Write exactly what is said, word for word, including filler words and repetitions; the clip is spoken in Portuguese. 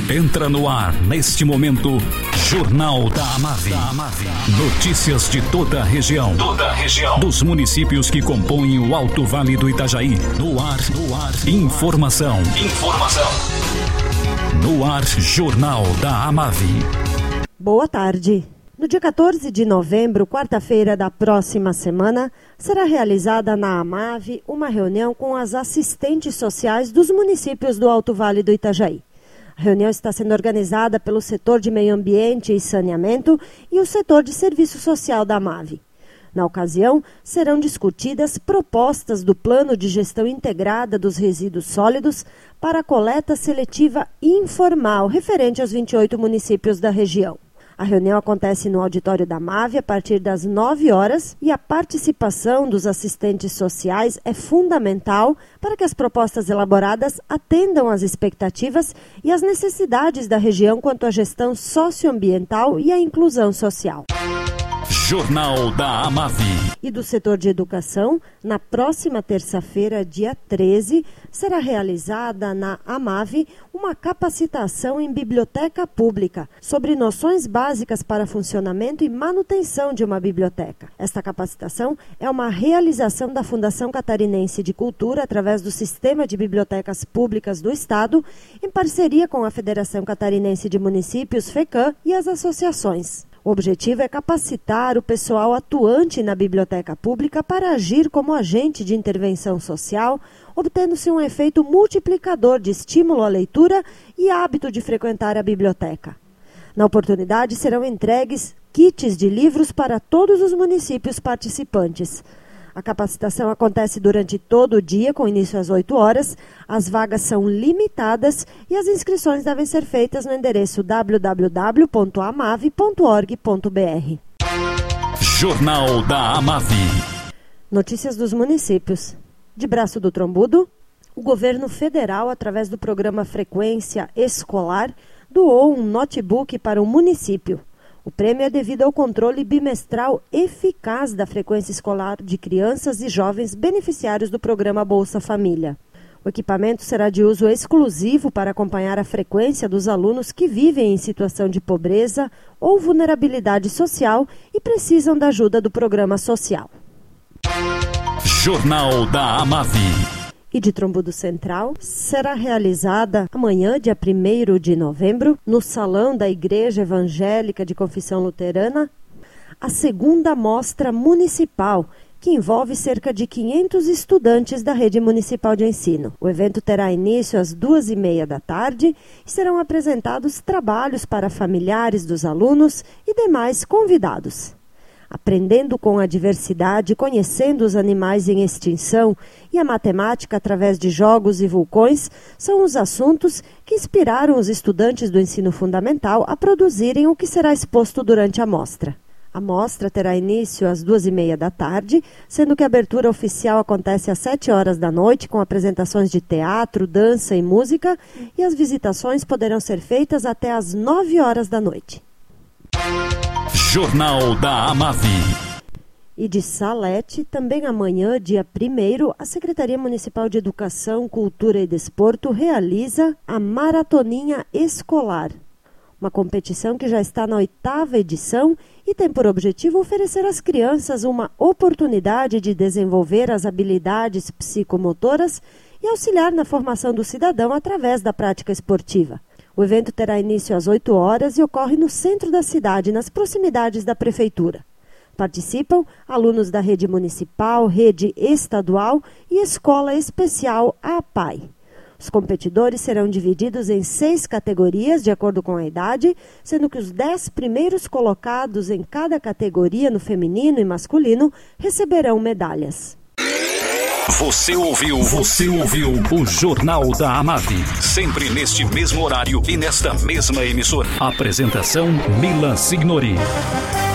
Entra no ar, neste momento, Jornal da Amave. Notícias de toda a região. Toda a região. Dos municípios que compõem o Alto Vale do Itajaí. No ar, no ar. Informação. Informação. No ar, Jornal da Amave. Boa tarde. No dia quatorze de novembro, quarta-feira da próxima semana, será realizada na Amave uma reunião com as assistentes sociais dos municípios do Alto Vale do Itajaí. A reunião está sendo organizada pelo setor de meio ambiente e saneamento e o setor de serviço social da Amave. Na ocasião, serão discutidas propostas do Plano de Gestão Integrada dos Resíduos Sólidos para a coleta seletiva informal referente aos vinte e oito municípios da região. A reunião acontece no auditório da Amave a partir das nove horas e a participação dos assistentes sociais é fundamental para que as propostas elaboradas atendam às expectativas e às necessidades da região quanto à gestão socioambiental e à inclusão social. Jornal da Amave. E do setor de educação, na próxima terça-feira, dia treze, será realizada na Amave uma capacitação em biblioteca pública sobre noções básicas para funcionamento e manutenção de uma biblioteca. Esta capacitação é uma realização da Fundação Catarinense de Cultura através do Sistema de Bibliotecas Públicas do Estado, em parceria com a Federação Catarinense de Municípios, FECAM, e as associações. O objetivo é capacitar o pessoal atuante na biblioteca pública para agir como agente de intervenção social, obtendo-se um efeito multiplicador de estímulo à leitura e hábito de frequentar a biblioteca. Na oportunidade, serão entregues kits de livros para todos os municípios participantes. A capacitação acontece durante todo o dia, com início às oito horas. As vagas são limitadas e as inscrições devem ser feitas no endereço w w w ponto amave ponto org ponto b r. Jornal da Amave. Notícias dos municípios. De Braço do Trombudo, o governo federal, através do programa Frequência Escolar, doou um notebook para o município. O prêmio é devido ao controle bimestral eficaz da frequência escolar de crianças e jovens beneficiários do programa Bolsa Família. O equipamento será de uso exclusivo para acompanhar a frequência dos alunos que vivem em situação de pobreza ou vulnerabilidade social e precisam da ajuda do programa social. Jornal da Amave. E de Trombudo Central, será realizada amanhã, dia primeiro de novembro, no Salão da Igreja Evangélica de Confissão Luterana, a segunda mostra municipal, que envolve cerca de quinhentos estudantes da rede municipal de ensino. O evento terá início às duas e meia da tarde e serão apresentados trabalhos para familiares dos alunos e demais convidados. Aprendendo com a diversidade, conhecendo os animais em extinção e a matemática através de jogos e vulcões são os assuntos que inspiraram os estudantes do ensino fundamental a produzirem o que será exposto durante a mostra. A mostra terá início às duas e meia da tarde, sendo que a abertura oficial acontece às sete horas da noite, com apresentações de teatro, dança e música, e as visitações poderão ser feitas até às nove horas da noite. Jornal da Amave. E de Salete, também amanhã, dia primeiro, a Secretaria Municipal de Educação, Cultura e Desporto realiza a Maratoninha Escolar, uma competição que já está na oitava edição e tem por objetivo oferecer às crianças uma oportunidade de desenvolver as habilidades psicomotoras e auxiliar na formação do cidadão através da prática esportiva. O evento terá início às oito horas e ocorre no centro da cidade, nas proximidades da prefeitura. Participam alunos da rede municipal, rede estadual e escola especial A P A I. Os competidores serão divididos em seis categorias, de acordo com a idade, sendo que os dez primeiros colocados em cada categoria, no feminino e masculino, receberão medalhas. Você ouviu, você ouviu o Jornal da Amave. Sempre neste mesmo horário e nesta mesma emissora. Apresentação Mila Signori.